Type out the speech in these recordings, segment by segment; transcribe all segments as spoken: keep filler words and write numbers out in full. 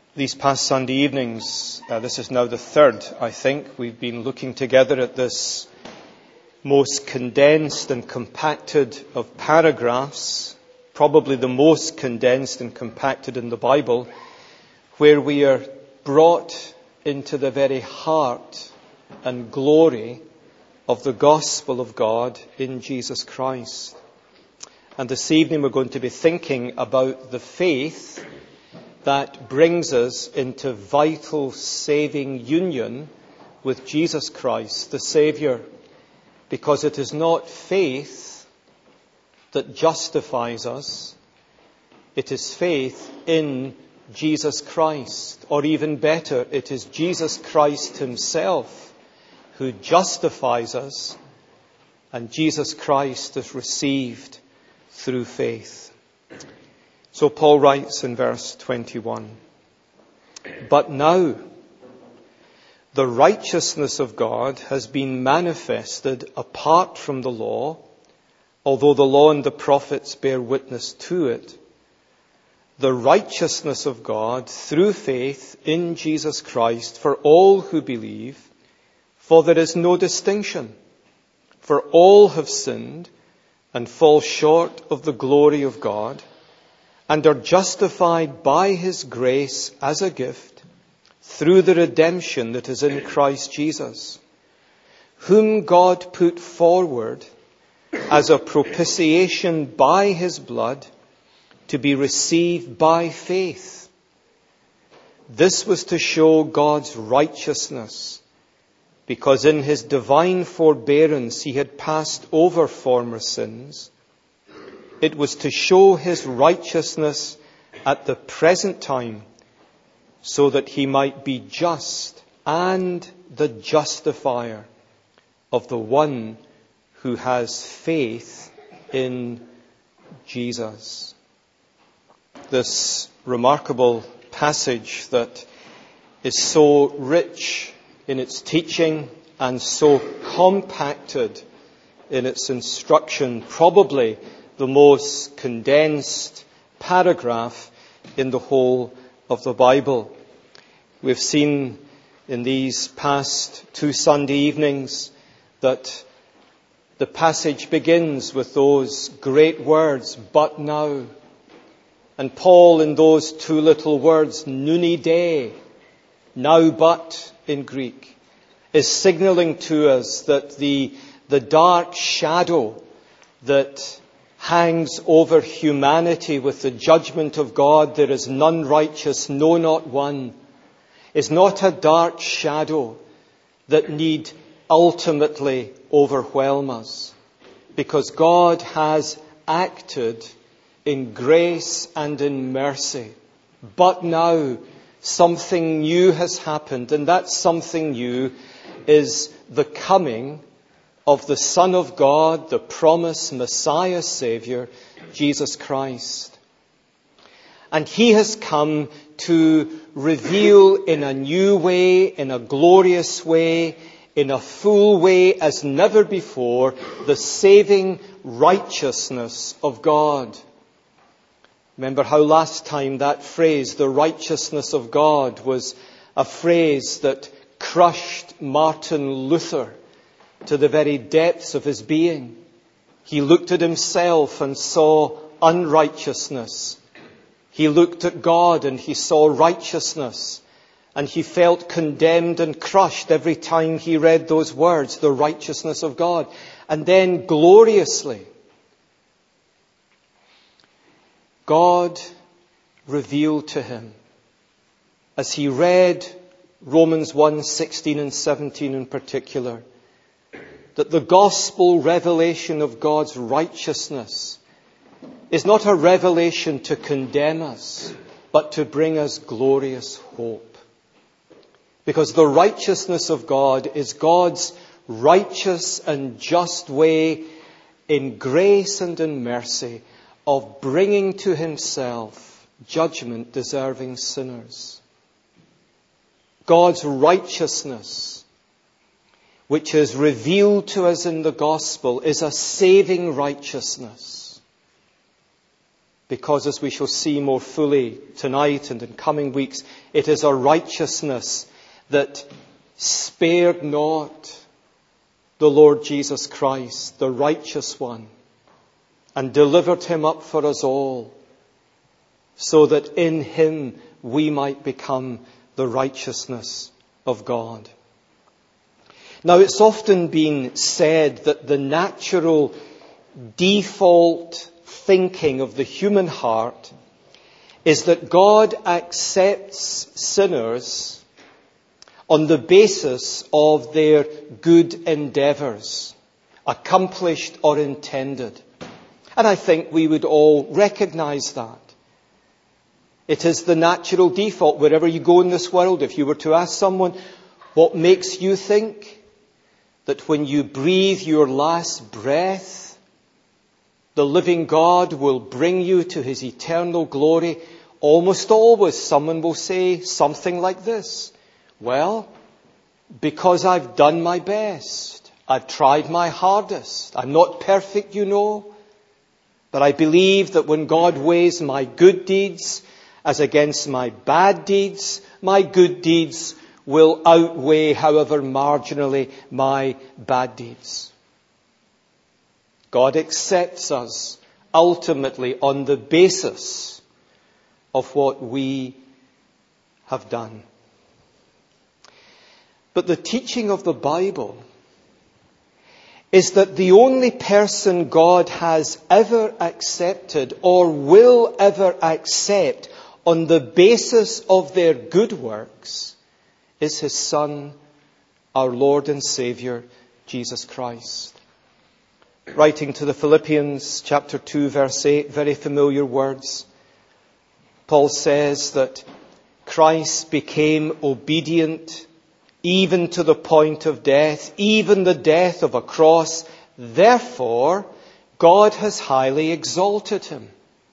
These past Sunday evenings, uh, this is now the third, I think, we've been looking together at this most condensed and compacted of paragraphs, probably the most condensed and compacted in the Bible, where we are brought into the very heart and glory of the gospel of God in Jesus Christ. And this evening we're going to be thinking about the faith that brings us into vital saving union with Jesus Christ, the Saviour. Because it is not faith that justifies us, it is faith in Jesus Christ. Or even better, it is Jesus Christ himself who justifies us, and Jesus Christ is received through faith. So Paul writes in verse twenty-one, "But now the righteousness of God has been manifested apart from the law, although the law and the prophets bear witness to it. The righteousness of God through faith in Jesus Christ for all who believe, for there is no distinction. For all have sinned and fall short of the glory of God, and are justified by his grace as a gift through the redemption that is in Christ Jesus, whom God put forward as a propitiation by his blood to be received by faith. This was to show God's righteousness, because in his divine forbearance he had passed over former sins. It was to show his righteousness at the present time, so that he might be just and the justifier of the one who has faith in Jesus." This remarkable passage that is so rich in its teaching and so compacted in its instruction, probably the most condensed paragraph in the whole of the Bible. We've seen in these past two Sunday evenings that the passage begins with those great words, "but now." And Paul, in those two little words, "nuni de," now but in Greek, is signaling to us that the, the dark shadow that hangs over humanity with the judgment of God, "there is none righteous, no, not one," is not a dark shadow that need ultimately overwhelm us, because God has acted in grace and in mercy. But now something new has happened, and that something new is the coming of the Son of God, the promised Messiah Saviour, Jesus Christ. And he has come to reveal in a new way, in a glorious way, in a full way as never before, the saving righteousness of God. Remember how last time that phrase, the righteousness of God, was a phrase that crushed Martin Luther to the very depths of his being. He looked at himself and saw unrighteousness. He looked at God and he saw righteousness. And he felt condemned and crushed every time he read those words, the righteousness of God. And then gloriously, God revealed to him, as he read Romans one, sixteen and seventeen in particular, that the gospel revelation of God's righteousness is not a revelation to condemn us, but to bring us glorious hope. Because the righteousness of God is God's righteous and just way in grace and in mercy of bringing to himself judgment deserving sinners. God's righteousness, which is revealed to us in the gospel, is a saving righteousness. because as we shall see more fully tonight and in coming weeks, it is a righteousness that spared not the Lord Jesus Christ, the righteous one, and delivered him up for us all, so that in him we might become the righteousness of God. Now, it's often been said that the natural default thinking of the human heart is that God accepts sinners on the basis of their good endeavours, accomplished or intended. And I think we would all recognise that. It is the natural default wherever you go in this world. If you were to ask someone, what makes you think that when you breathe your last breath, the living God will bring you to his eternal glory? Almost always someone will say something like this: well, because I've done my best. I've tried my hardest. I'm not perfect, you know. But I believe that when God weighs my good deeds as against my bad deeds, my good deeds will outweigh, however marginally, my bad deeds. God accepts us ultimately on the basis of what we have done. But the teaching of the Bible is that the only person God has ever accepted or will ever accept on the basis of their good works is his Son, our Lord and Saviour, Jesus Christ. Writing to the Philippians, chapter two, verse eight, very familiar words, Paul says that Christ became obedient even to the point of death, even the death of a cross. Therefore, God has highly exalted him.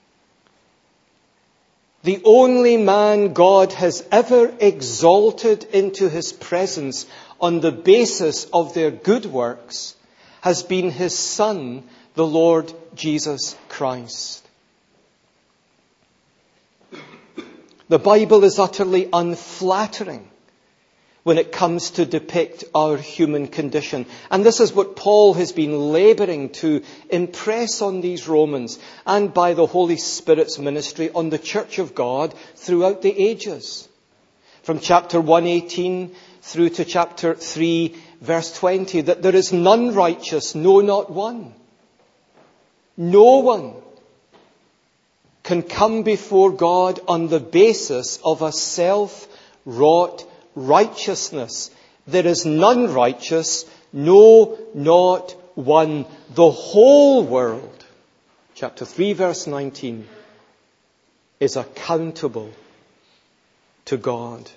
The only man God has ever exalted into his presence on the basis of their good works has been his Son, the Lord Jesus Christ. The Bible is utterly unflattering when it comes to depict our human condition. And this is what Paul has been labouring to impress on these Romans, and by the Holy Spirit's ministry on the Church of God throughout the ages. From chapter one eighteen through to chapter three, verse twenty, that there is none righteous, no, not one. No one can come before God on the basis of a self-wrought righteousness. There is none righteous, no, not one. The whole world, chapter three, verse nineteen, is accountable to God.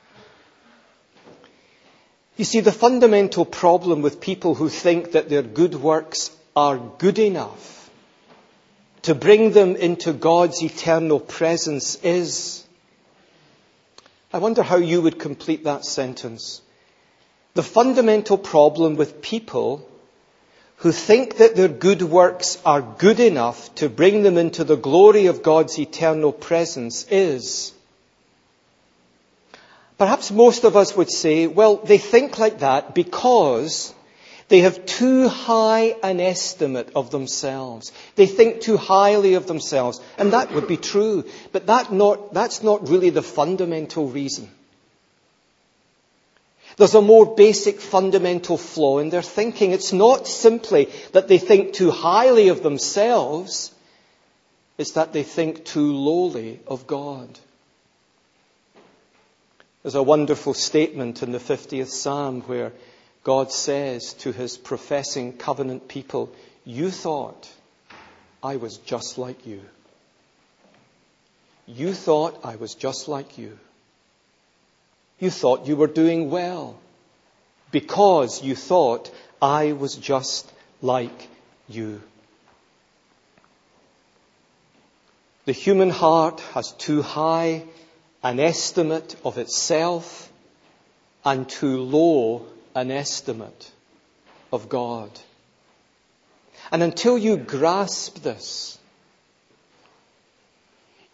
You see, the fundamental problem with people who think that their good works are good enough to bring them into God's eternal presence is, I wonder how you would complete that sentence. The fundamental problem with people who think that their good works are good enough to bring them into the glory of God's eternal presence is, perhaps most of us would say, well, they think like that because they have too high an estimate of themselves. They think too highly of themselves. And that would be true. But that not, that's not really the fundamental reason. There's a more basic fundamental flaw in their thinking. It's not simply that they think too highly of themselves. It's that they think too lowly of God. There's a wonderful statement in the fiftieth Psalm where God says to his professing covenant people, you thought I was just like you. You thought I was just like you. You thought you were doing well because you thought I was just like you. The human heart has too high an estimate of itself and too low an estimate of God. And until you grasp this,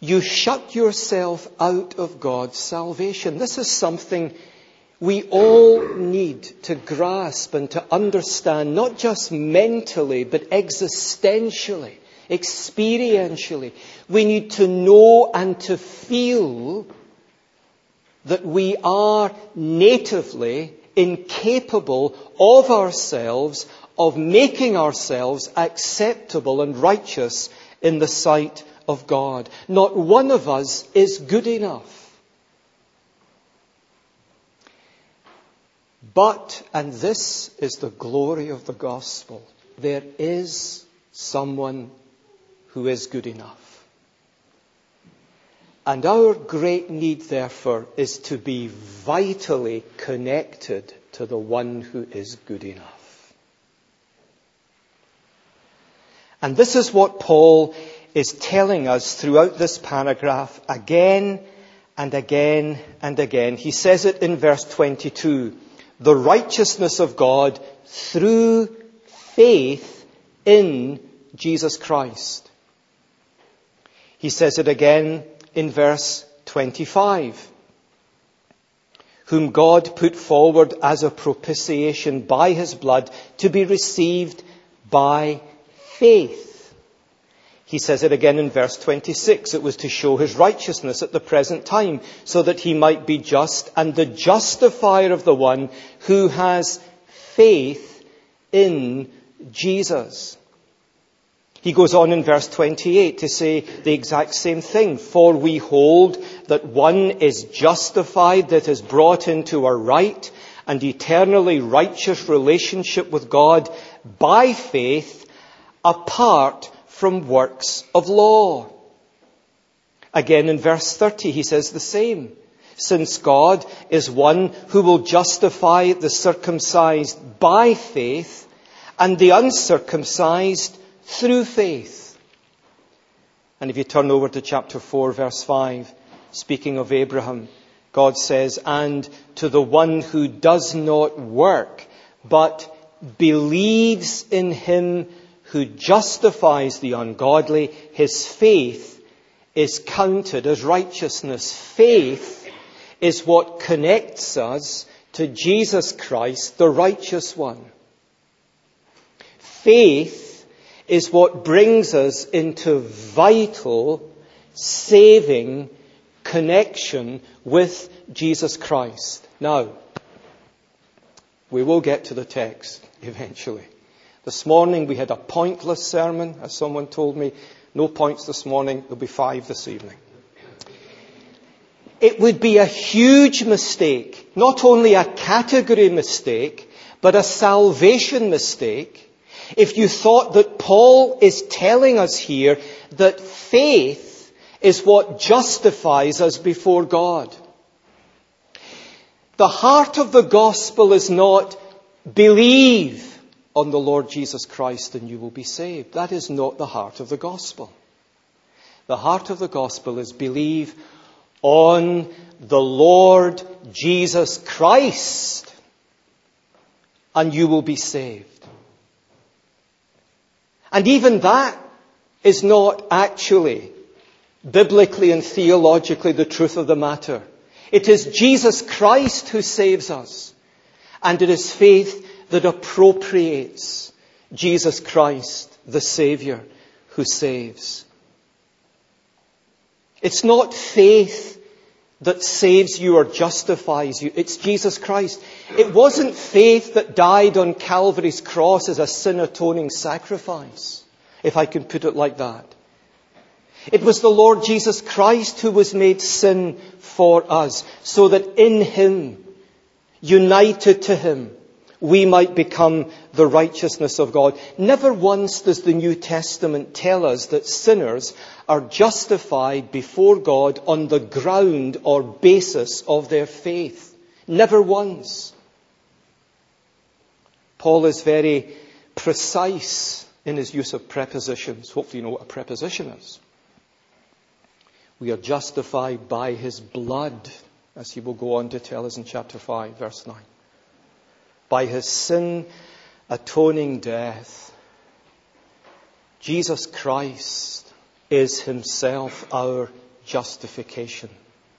you shut yourself out of God's salvation. This is something we all need to grasp and to understand, not just mentally, but existentially, experientially. We need to know and to feel that we are natively incapable of ourselves, of making ourselves acceptable and righteous in the sight of God. Not one of us is good enough. But, and this is the glory of the gospel, there is someone who is good enough. And our great need, therefore, is to be vitally connected to the one who is good enough. And this is what Paul is telling us throughout this paragraph again and again and again. He says it in verse twenty-two. The righteousness of God through faith in Jesus Christ. He says it again in verse twenty-five. Whom God put forward as a propitiation by his blood to be received by faith. He says it again in verse twenty-six. It was to show his righteousness at the present time, so that he might be just and the justifier of the one who has faith in Jesus. He goes on in verse twenty-eight to say the exact same thing. For we hold that one is justified, that is brought into a right and eternally righteous relationship with God by faith, apart from works of law. Again in verse thirty he says the same. Since God is one who will justify the circumcised by faith and the uncircumcised through faith. And if you turn over to chapter four, verse five, speaking of Abraham, God says, and to the one who does not work, but believes in him who justifies the ungodly, his faith is counted as righteousness. Faith is what connects us to Jesus Christ, the righteous one. Faith is what brings us into vital, saving connection with Jesus Christ. Now, we will get to the text eventually. This morning we had a pointless sermon, as someone told me. No points this morning, there'll be five this evening. It would be a huge mistake, not only a category mistake, but a salvation mistake, if you thought that Paul is telling us here that faith is what justifies us before God. The heart of the gospel is not believe on the Lord Jesus Christ and you will be saved. That is not the heart of the gospel. The heart of the gospel is believe on the Lord Jesus Christ and you will be saved. And even that is not actually biblically and theologically the truth of the matter. It is Jesus Christ who saves us. And it is faith that appropriates Jesus Christ, the Saviour, who saves. It's not faith that saves you or justifies you. It's Jesus Christ. It wasn't faith that died on Calvary's cross as a sin-atoning sacrifice, if I can put it like that. It was the Lord Jesus Christ who was made sin for us, so that in Him, united to Him, we might become the righteousness of God. Never once does the New Testament tell us that sinners are justified before God on the ground or basis of their faith. Never once. Paul is very precise in his use of prepositions. Hopefully you know what a preposition is. We are justified by His blood, as he will go on to tell us in chapter five, verse nine. By His sin-atoning death, Jesus Christ is Himself our justification.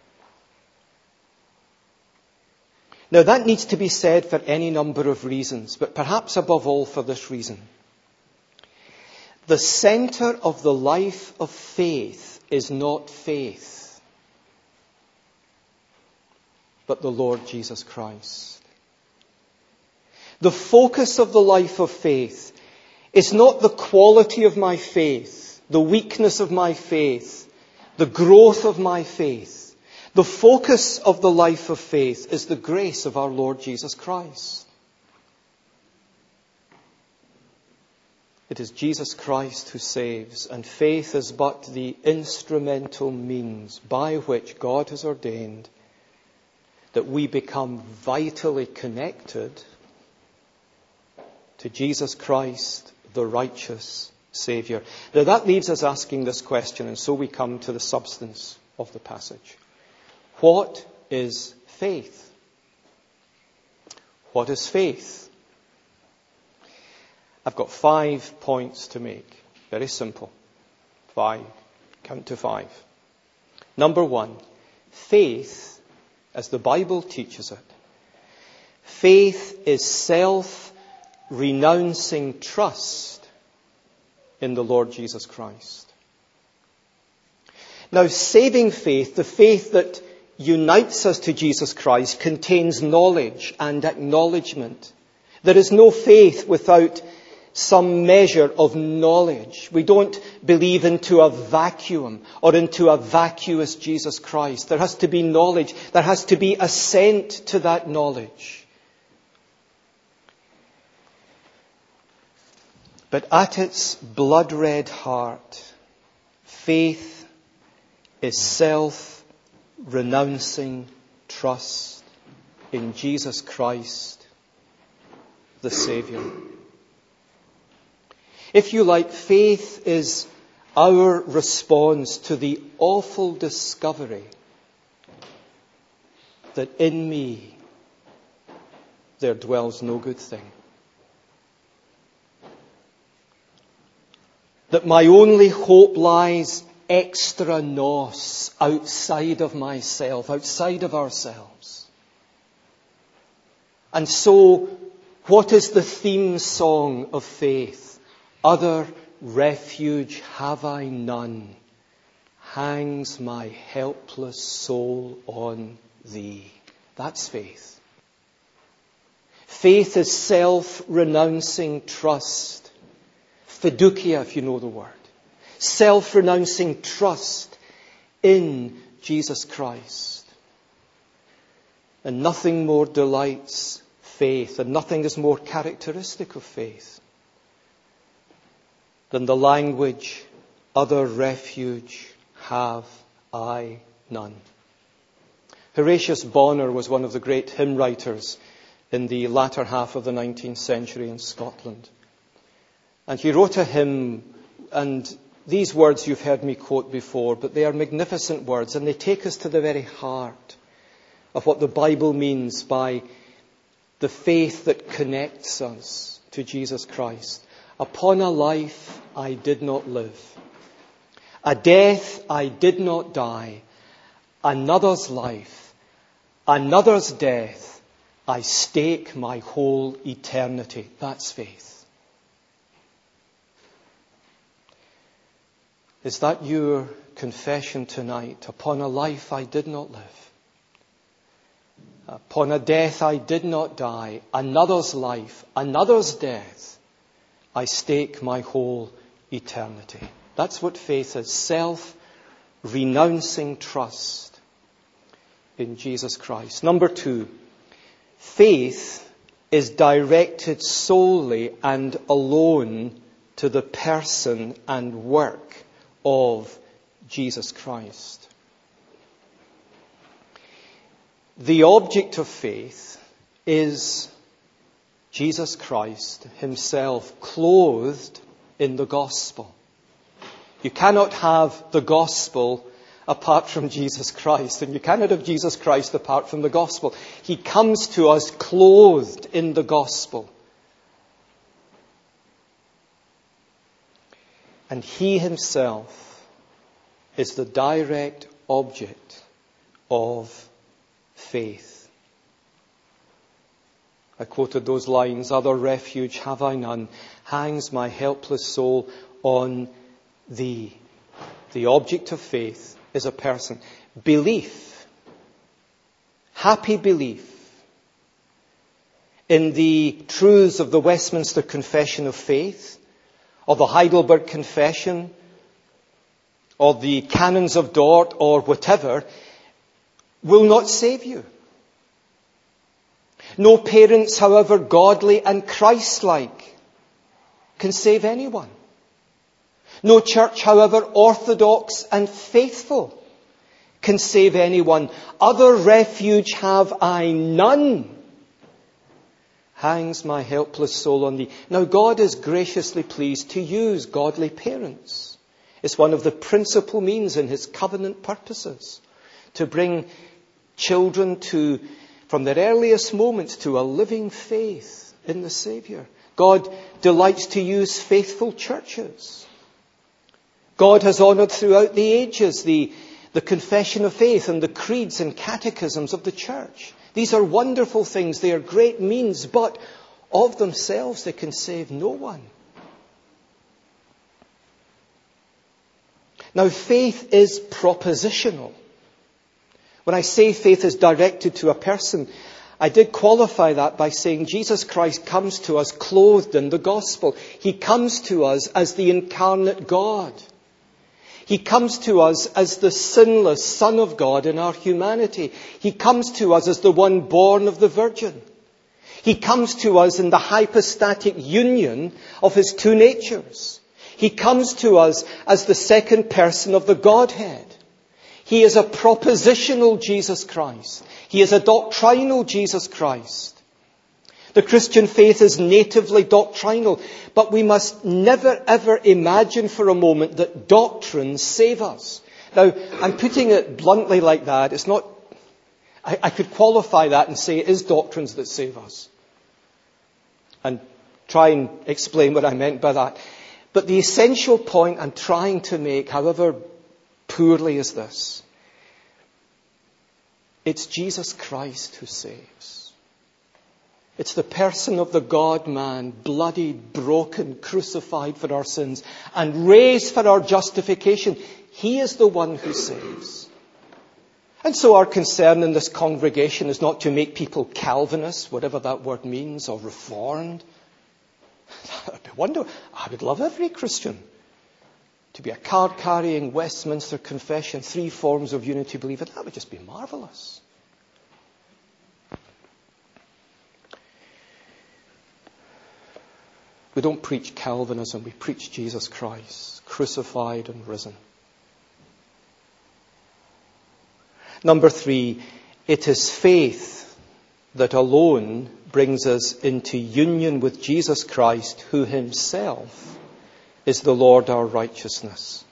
Now that needs to be said for any number of reasons, but perhaps above all for this reason. The center of the life of faith is not faith, but the Lord Jesus Christ. The focus of the life of faith is not the quality of my faith, the weakness of my faith, the growth of my faith. The focus of the life of faith is the grace of our Lord Jesus Christ. It is Jesus Christ who saves, and faith is but the instrumental means by which God has ordained that we become vitally connected to Jesus Christ, the righteous Saviour. Now that leaves us asking this question, and so we come to the substance of the passage. What is faith? What is faith? I've got five points to make. Very simple. Five. Count to five. Number one, faith, as the Bible teaches it, faith is self-renouncing trust in the Lord Jesus Christ. Now, saving faith, the faith that unites us to Jesus Christ, contains knowledge and acknowledgement. There is no faith without some measure of knowledge. We don't believe into a vacuum or into a vacuous Jesus Christ. There has to be knowledge. There has to be assent to that knowledge. But at its blood-red heart, faith is self-renouncing trust in Jesus Christ, the Saviour. If you like, faith is our response to the awful discovery that in me there dwells no good thing. That my only hope lies extra nos, outside of myself, outside of ourselves. And so, what is the theme song of faith? Other refuge have I none, hangs my helpless soul on thee. That's faith. Faith is self-renouncing trust. Fiducia, if you know the word. Self-renouncing trust in Jesus Christ. And nothing more delights faith, and nothing is more characteristic of faith than the language, other refuge have I none. Horatius Bonner was one of the great hymn writers in the latter half of the nineteenth century in Scotland. And he wrote a hymn, and these words you've heard me quote before, but they are magnificent words, and they take us to the very heart of what the Bible means by the faith that connects us to Jesus Christ. Upon a life I did not live, a death I did not die, another's life, another's death, I stake my whole eternity. That's faith. Is that your confession tonight? Upon a life I did not live, upon a death I did not die, another's life, another's death, I stake my whole eternity. That's what faith is. Self-renouncing trust in Jesus Christ. Number two, faith is directed solely and alone to the person and work of Jesus Christ. The object of faith is Jesus Christ himself, clothed in the gospel. You cannot have the gospel apart from Jesus Christ, and you cannot have Jesus Christ apart from the gospel. He comes to us clothed in the gospel. And he himself is the direct object of faith. I quoted those lines, other refuge have I none, hangs my helpless soul on thee. The object of faith is a person. Belief, happy belief in the truths of the Westminster Confession of Faith, or the Heidelberg Confession, or the Canons of Dort, or whatever, will not save you. No parents, however godly and Christ-like, can save anyone. No church, however orthodox and faithful, can save anyone. Other refuge have I none. Hangs my helpless soul on thee. Now God is graciously pleased to use godly parents. It's one of the principal means in his covenant purposes to bring children to, from their earliest moments, to a living faith in the Saviour. God delights to use faithful churches. God has honoured throughout the ages the, the confession of faith and the creeds and catechisms of the church. These are wonderful things. They are great means, but of themselves they can save no one. Now, faith is propositional. When I say faith is directed to a person, I did qualify that by saying Jesus Christ comes to us clothed in the gospel. He comes to us as the incarnate God. He comes to us as the sinless Son of God in our humanity. He comes to us as the one born of the Virgin. He comes to us in the hypostatic union of his two natures. He comes to us as the second person of the Godhead. He is a propositional Jesus Christ. He is a doctrinal Jesus Christ. The Christian faith is natively doctrinal, but we must never ever imagine for a moment that doctrines save us. Now, I'm putting it bluntly like that. It's not, I, I could qualify that and say it is doctrines that save us. And try and explain what I meant by that. But the essential point I'm trying to make, however poorly, is this. It's Jesus Christ who saves. It's the person of the God-man, bloodied, broken, crucified for our sins, and raised for our justification. He is the one who saves. And so our concern in this congregation is not to make people Calvinists, whatever that word means, or Reformed. I wonder, I would love every Christian to be a card-carrying Westminster Confession, three forms of unity believer. That would just be marvellous. We don't preach Calvinism, we preach Jesus Christ, crucified and risen. Number three, it is faith that alone brings us into union with Jesus Christ, who himself is the Lord our righteousness.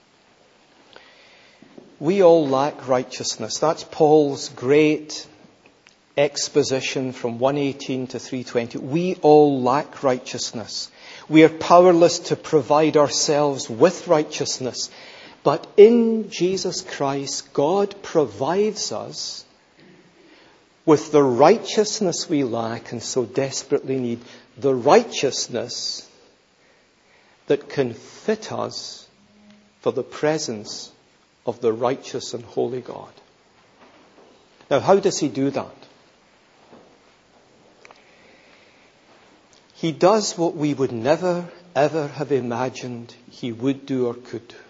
We all lack righteousness. That's Paul's great exposition from one eighteen to three twenty. We all lack righteousness. We are powerless to provide ourselves with righteousness. But in Jesus Christ, God provides us with the righteousness we lack and so desperately need. The righteousness that can fit us for the presence of the righteous and holy God. Now, how does he do that? He does what we would never, ever have imagined he would do or could do.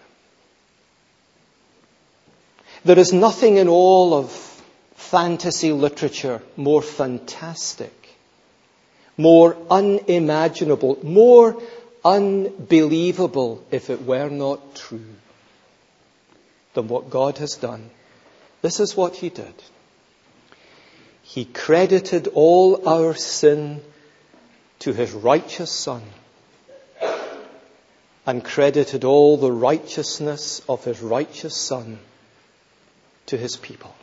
There is nothing in all of fantasy literature more fantastic, more unimaginable, more unbelievable, if it were not true, than what God has done. This is what he did. He credited all our sin to his righteous Son, and credited all the righteousness of his righteous Son to his people.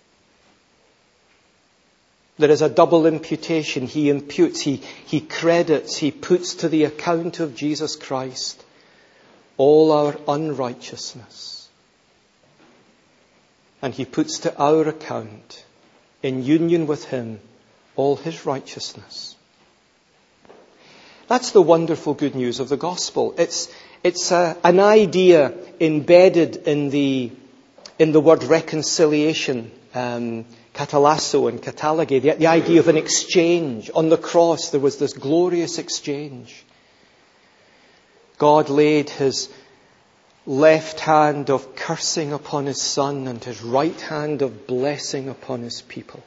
There is a double imputation. He imputes, he, he credits, he puts to the account of Jesus Christ all our unrighteousness. And he puts to our account, in union with him, all his righteousness. That's the wonderful good news of the gospel. It's, it's a, an idea embedded in the, in the word reconciliation, um, katalasso and katalage, the, the idea of an exchange. On the cross there was this glorious exchange. God laid his left hand of cursing upon his Son and his right hand of blessing upon his people.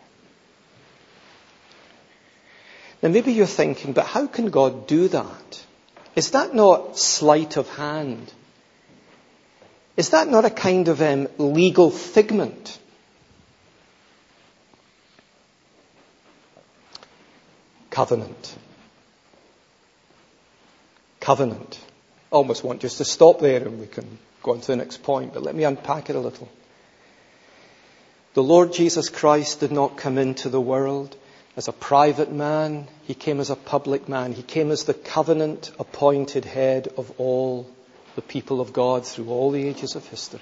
Now maybe you're thinking, but how can God do that? Is that not sleight of hand? Is that not a kind of um, legal figment? Covenant. Covenant. I almost want just to stop there and we can go on to the next point, but let me unpack it a little. The Lord Jesus Christ did not come into the world as a private man. He came as a public man. He came as the covenant-appointed head of all the people of God through all the ages of history.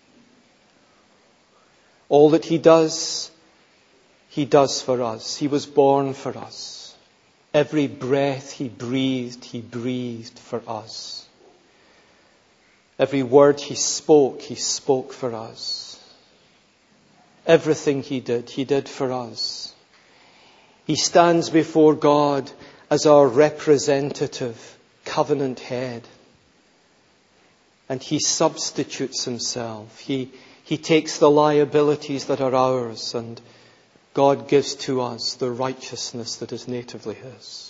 All that he does, he does for us. He was born for us. Every breath he breathed, he breathed for us. Every word he spoke, he spoke for us. Everything he did, he did for us. He stands before God as our representative covenant head. And he substitutes himself. He, he takes the liabilities that are ours, and God gives to us the righteousness that is natively his.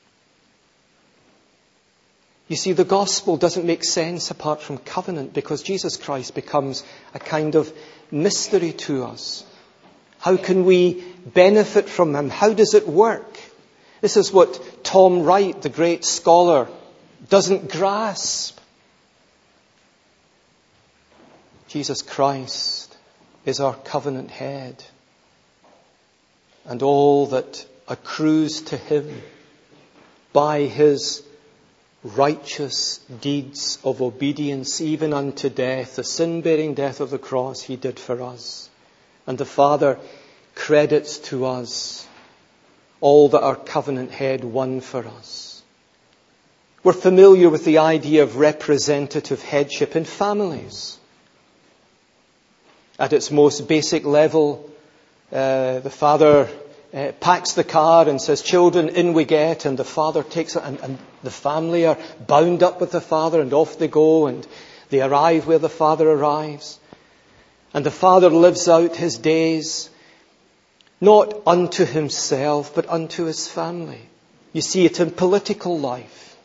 You see, the gospel doesn't make sense apart from covenant, because Jesus Christ becomes a kind of mystery to us. How can we benefit from him? How does it work? This is what Tom Wright, the great scholar, doesn't grasp. Jesus Christ is our covenant head. And all that accrues to him by his righteous deeds of obedience, even unto death, the sin-bearing death of the cross, he did for us. And the Father credits to us all that our covenant head won for us. We're familiar with the idea of representative headship in families. At its most basic level, uh, the father uh, packs the car and says, "Children, in we get," and the father takes it, and, and the family are bound up with the father, and off they go, and they arrive where the father arrives. And the father lives out his days, not unto himself, but unto his family. You see it in political life.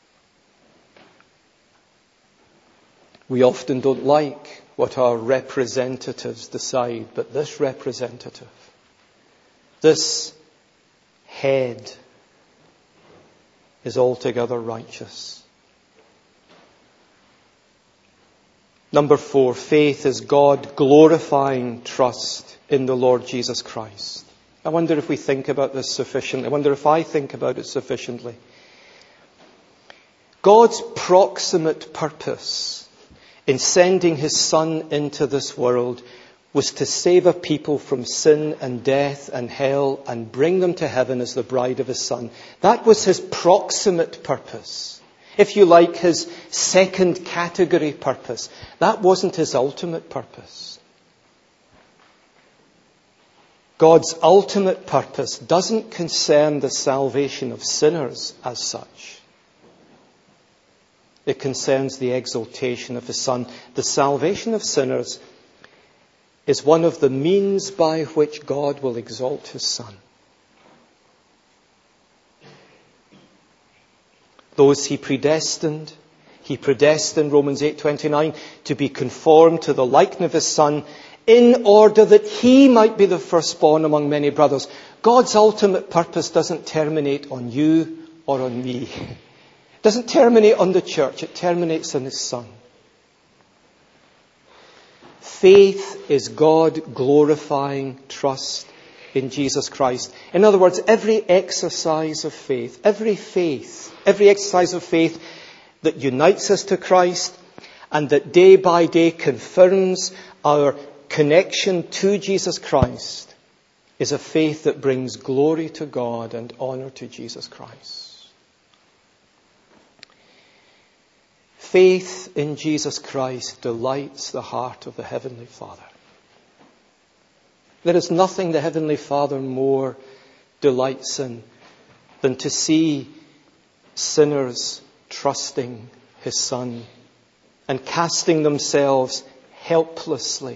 We often don't like what our representatives decide, but this representative, this head, is altogether righteous. Number four, faith is God glorifying trust in the Lord Jesus Christ. I wonder if we think about this sufficiently. I wonder if I think about it sufficiently. God's proximate purpose in sending his Son into this world was to save a people from sin and death and hell and bring them to heaven as the bride of his Son. That was his proximate purpose. If you like, his second category purpose. That wasn't his ultimate purpose. God's ultimate purpose doesn't concern the salvation of sinners as such. It concerns the exaltation of his Son. The salvation of sinners is one of the means by which God will exalt his Son. Those he predestined, he predestined, Romans eight twenty-nine, to be conformed to the likeness of his Son, in order that he might be the firstborn among many brothers. God's ultimate purpose doesn't terminate on you or on me. It doesn't terminate on the church. It terminates on his Son. Faith is God glorifying trust in Jesus Christ. In other words, every exercise of faith, every faith, every exercise of faith that unites us to Christ and that day by day confirms our connection to Jesus Christ is a faith that brings glory to God and honor to Jesus Christ. Faith in Jesus Christ delights the heart of the Heavenly Father. There is nothing the Heavenly Father more delights in than to see sinners trusting His Son and casting themselves helplessly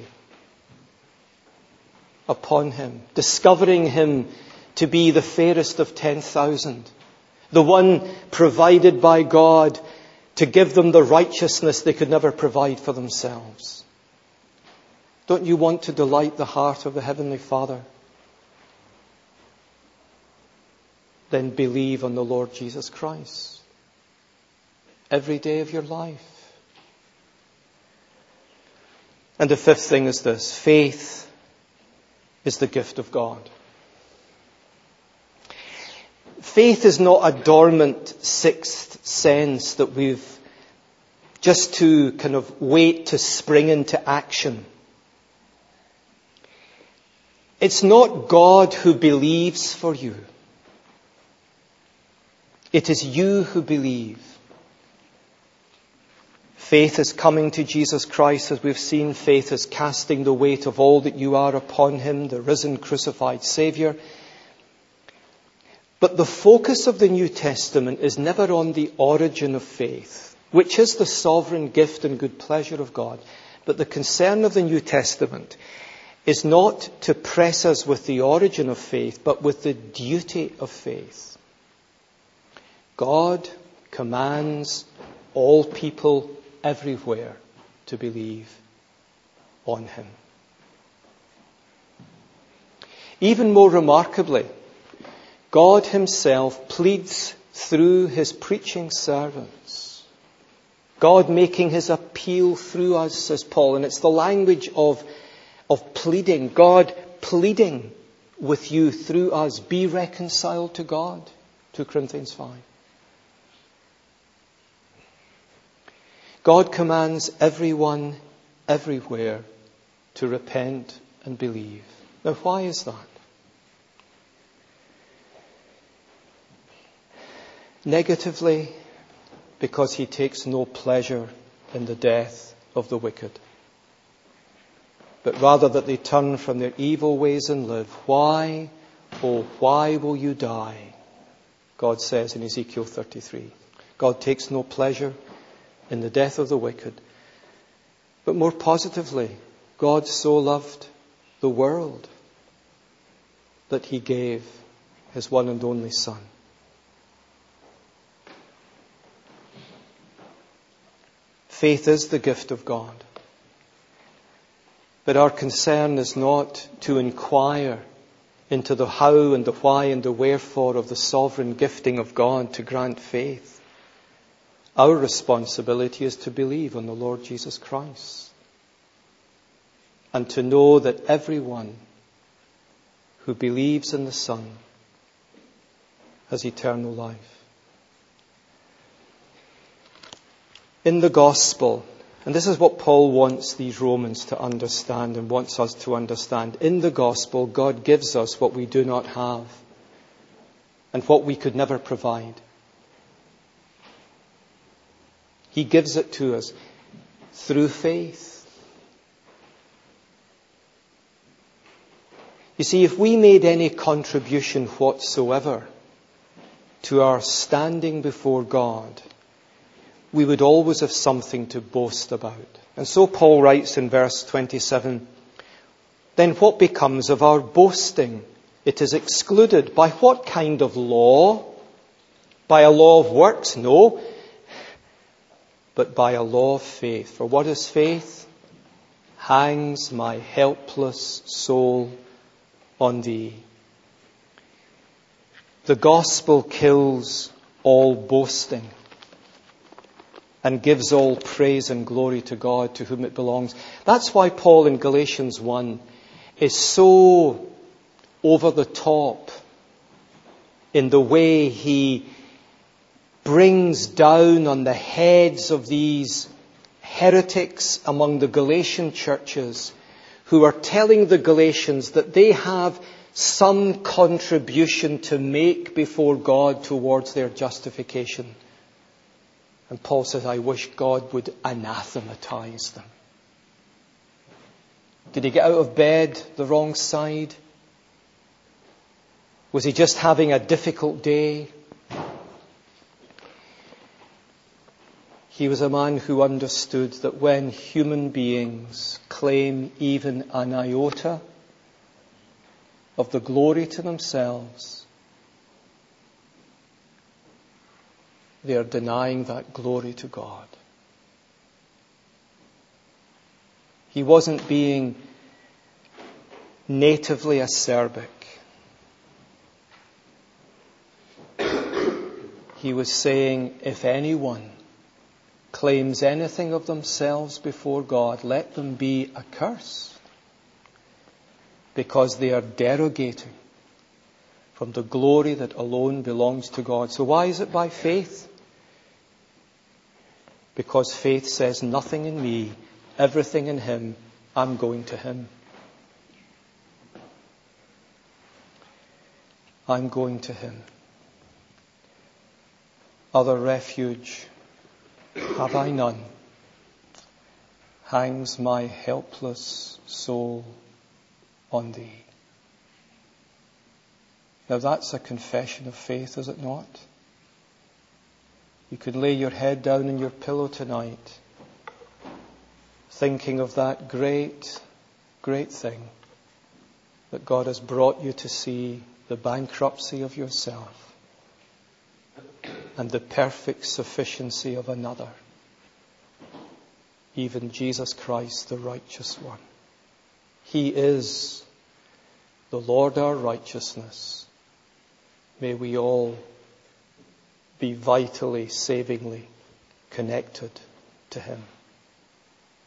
upon Him, discovering Him to be the fairest of ten thousand, the one provided by God to give them the righteousness they could never provide for themselves. Don't you want to delight the heart of the Heavenly Father? Then believe on the Lord Jesus Christ every day of your life. And the fifth thing is this: faith is the gift of God. Faith is not a dormant sixth sense that we've just to kind of wait to spring into action. It's not God who believes for you. It is you who believe. Faith is coming to Jesus Christ, as we've seen. Faith is casting the weight of all that you are upon Him, the risen, crucified Saviour. But the focus of the New Testament is never on the origin of faith, which is the sovereign gift and good pleasure of God. But the concern of the New Testament is not to press us with the origin of faith, but with the duty of faith. God commands all people everywhere to believe on Him. Even more remarkably, God Himself pleads through His preaching servants. God making His appeal through us, says Paul, and it's the language of, of pleading. God pleading with you through us. Be reconciled to God. Second Corinthians five. God commands everyone, everywhere, to repent and believe. Now, why is that? Negatively, because He takes no pleasure in the death of the wicked, but rather that they turn from their evil ways and live. Why, oh, why will you die? God says in Ezekiel thirty-three. God takes no pleasure in the death of the wicked. But more positively, God so loved the world that He gave His one and only Son. Faith is the gift of God. But our concern is not to inquire into the how and the why and the wherefore of the sovereign gifting of God to grant faith. Our responsibility is to believe on the Lord Jesus Christ and to know that everyone who believes in the Son has eternal life. In the gospel, and this is what Paul wants these Romans to understand and wants us to understand. In the gospel, God gives us what we do not have and what we could never provide. He gives it to us through faith. You see, if we made any contribution whatsoever to our standing before God, we would always have something to boast about. And so Paul writes in verse twenty-seven, then what becomes of our boasting? It is excluded. By what kind of law? By a law of works? No. But by a law of faith. For what is faith? Hangs my helpless soul on Thee. The gospel kills all boasting and gives all praise and glory to God, to whom it belongs. That's why Paul in Galatians one is so over the top in the way he brings down on the heads of these heretics among the Galatian churches who are telling the Galatians that they have some contribution to make before God towards their justification. And Paul says, I wish God would anathematize them. Did he get out of bed the wrong side? Was he just having a difficult day? He was a man who understood that when human beings claim even an iota of the glory to themselves, they are denying that glory to God. He wasn't being natively acerbic. He was saying, if anyone claims anything of themselves before God, let them be accursed, because they are derogating from the glory that alone belongs to God. So why is it by faith? Because faith says, nothing in me, everything in Him, I'm going to Him. I'm going to Him. Other refuge have I none. Hangs my helpless soul on Thee. Now that's a confession of faith, is it not? You could lay your head down in your pillow tonight, thinking of that great, great thing that God has brought you to see, the bankruptcy of yourself and the perfect sufficiency of another, even Jesus Christ, the righteous one. He is the Lord our righteousness. May we all be vitally, savingly connected to Him.